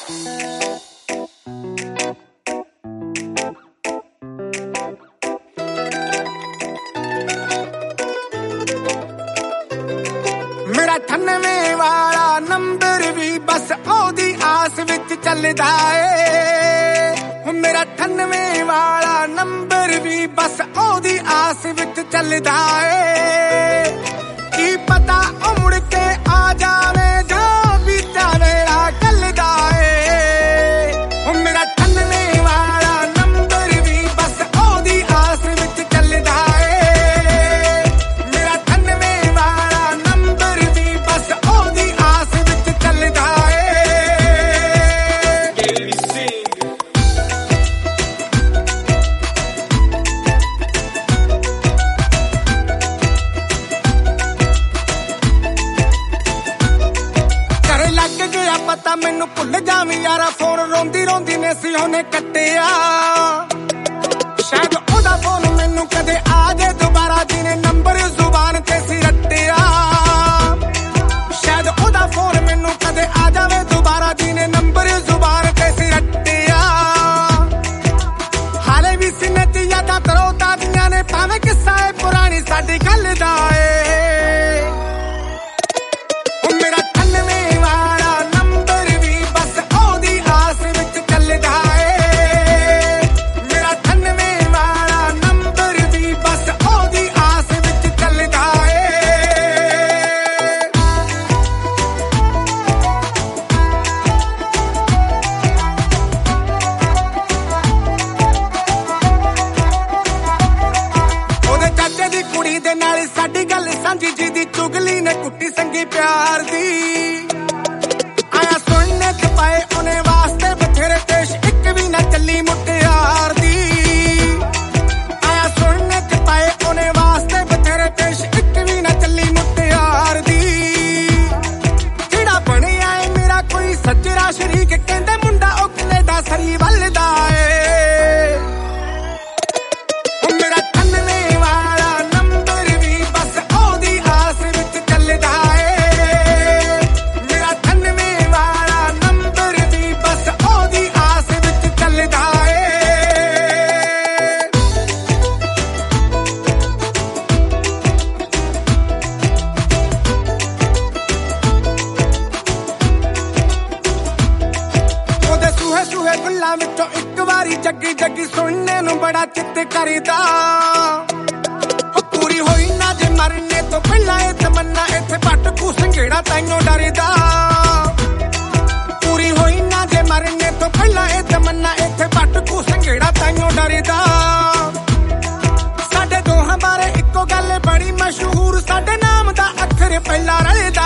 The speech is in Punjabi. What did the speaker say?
मेरा 98 वाला नंबर भी बस ओदी आस विच चलदा ए। मेरा 98 वाला नंबर भी बस ओदी आस विच चलदा ए। की पता ओ मुड़ के आ जावे जां बीता वेला कलदा ए। मेरा 98 वाला नंबर भी बस ओदी आस विच चलदा ए। मेरा 98 वाला नंबर भी बस ओदी आस विच चलदा ए। करे लग गया पता मैनू भुल जावी यारा फोन रोंदी रोंदी ने सी ओने कट्टिया। शायद ओदा फोन मैनू कदे आ जाए दोबारा जिने नंबर जुबान ते सी रट्टिया। शायद ओदा फोन मैनू कदे आ जावे दोबारा जिने नंबर जुबान ते सी रट्टिया। हाले भी सीने च यादां करो तादियां ने भावें किस्सा है पुरानी साडी गल दा ए। मेरा 98 वाला नंबर भी बस ओदी आस विच चलदा ए। मेरा 98 वाला नंबर भी बस ओदी आस विच चलदा ए। ਉਹਦੇ ਚਾਚੇ ਦੀ ਕੁੜੀ ਦੇ ਨਾਲ ਸਾਡੀ ਗੱਲ ਸਾਂਝੀ ਜੀ ਦੀ ਚੁਗਲੀ ਨੇ ਕੁੱਟੀ ਸੰਗੀ ਪਿਆਰ ਦੀ। ਆਇਆ ਸੁਣਨੇ ਚ ਪਾਏ ਉਹਨੇ ਵਾਸਤੇ ਬਥੇਰੇ ਪੇਸ਼ ਇੱਕ ਵੀ ਨਾ ਚੱਲੀ ਮੁਟਿਆਰ ਦੀ। ਆਇਆ ਸੁਣਨੇ ਚ ਪਾਏ ਉਹਨੇ ਵਾਸਤੇ ਬਥੇਰੇ ਪੇਸ਼ ਇੱਕ ਵੀ ਨਾ ਚੱਲੀ ਮੁਟਿਆਰ ਦੀ। ਜਿਹੜਾ ਬਣਿਆ ਏ ਮੇਰਾ ਕੋਈ ਸੱਜਰਾ ਸ਼ਰੀਕ ਕਹਿੰਦੇ ਮੁੰਡਾ ਉਹ ਕੈਨੇਡਾ ਸਰੀ ਵੱਲਦਾ ਏ। ਮੇਰਾ 98 ਵਾਲਾ ਨੰਬਰ ਵੀ ਬਸ ਉਹਦੀ ਆਸ ਵਿੱਚ ਚੱਲਦਾ ਏ। ਮੇਰਾ 98 ਵਾਲਾ ਨੰਬਰ ਵੀ ਬਸ ਉਹਦੀ ਆਸ ਵਿੱਚ ਚੱਲਦਾ ਏ। ਉਹਦੇ ਸੂਹੇ ਸੂਹੇ ਗੁੱਲਾਂ ਵਿੱਚੋਂ ਇੱਕ ਵਾਰੀ ਜੱਗੀ ਜੱਗੀ ਸੁਣਨੇ ਨੂੰ ਬੜਾ ਚਿੱਤ ਕਰਦਾ। ਉਹ ਪੂਰੀ ਹੋਈ ਨਾ ਜੇ ਮਰਨੇ ਤੋਂ ਪਹਿਲਾਂ ਇਹ ਤਮੰਨਾ ਇੱਥੇ ਪੱਟ ਕੂ ਸੰਘੇੜਾ ਤਾਈਓ ਡਰਦਾ। ਪੂਰੀ ਹੋਈ ਨਾ ਜੇ ਮਰਨੇ ਤੋਂ ਪਹਿਲਾਂ ਇਹ ਤਮੰਨਾ ਇੱਥੇ ਪੱਟ ਕੂ ਸੰਘੇੜਾ ਤਾਈਓ ਡਰਦਾ। ਸਾਡੇ ਦੋਹਾਂ ਬਾਰੇ ਇੱਕੋ ਗੱਲ ਬੜੀ ਮਸ਼ਹੂਰ ਸਾਡੇ ਨਾਮ ਦਾ ਅੱਖਰ ਪਹਿਲਾਂ ਰਲਦਾ